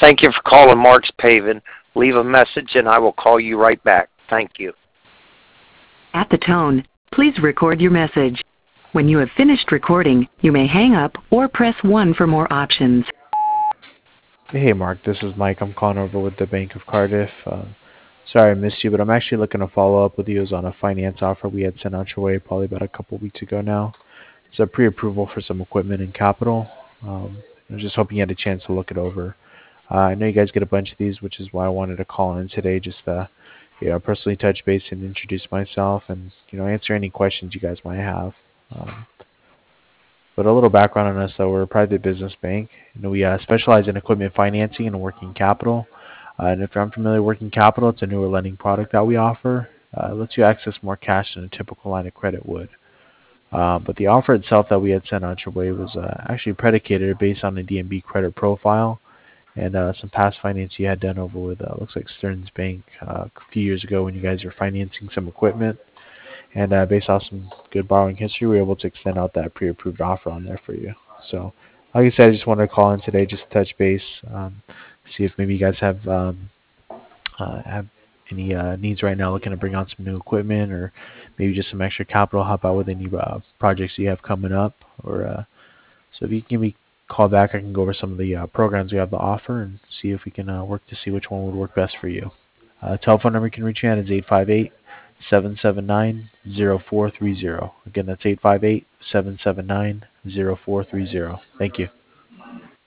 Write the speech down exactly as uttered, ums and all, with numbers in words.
Thank you for calling Mark's Paving. Leave a message and I will call you right back. Thank you. At the tone, please record your message. When you have finished recording, you may hang up or press one for more options. Hey Mark, this is Mike. I'm calling over with the Bank of Cardiff. Uh, sorry I missed you, but I'm actually looking to follow up with you. It was on a finance offer we had sent out your way probably about a couple weeks ago now. It's a pre-approval for some equipment and capital. Um, I was just hoping you had a chance to look it over. Uh, I know you guys get a bunch of these, which is why I wanted to call in today just to you know, personally touch base and introduce myself and you know answer any questions you guys might have. Um, But a little background on us, though, we're a private business bank. You know, we uh, specialize in equipment financing and working capital. Uh, and if you're unfamiliar with working capital, it's a newer lending product that we offer. Uh, it lets you access more cash than a typical line of credit would. Uh, but the offer itself that we had sent out your way was uh, actually predicated based on the D N B credit profile and uh, some past finance you had done over with, uh, looks like Stearns Bank uh, a few years ago when you guys were financing some equipment. And uh, based off some good borrowing history, we were able to extend out that pre-approved offer on there for you. So, like I said, I just wanted to call in today just to touch base, um, see if maybe you guys have um, uh, have any uh, needs right now, looking to bring on some new equipment or maybe just some extra capital, help out with any uh, projects you have coming up. Or uh, so if you can give me a call back, I can go over some of the uh, programs we have to offer and see if we can uh, work to see which one would work best for you. Uh, telephone number you can reach me at is eight five eight, seven seven nine, zero four three zero. Again, that's eight five eight, seven seven nine, zero four three zero. Thank you.